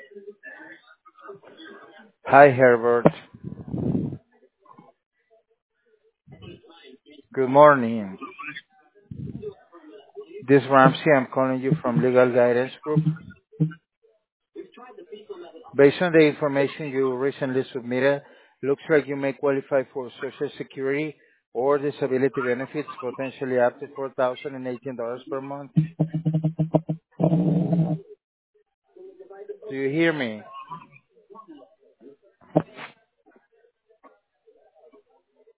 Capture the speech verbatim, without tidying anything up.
Hi, Herbert. Good morning. This is Ramsey. I'm calling you from Legal Guidance Group. Based on the information you recently submitted, looks like you may qualify for Social Security or disability benefits, potentially up to four thousand eighteen dollars per month. Do you hear me?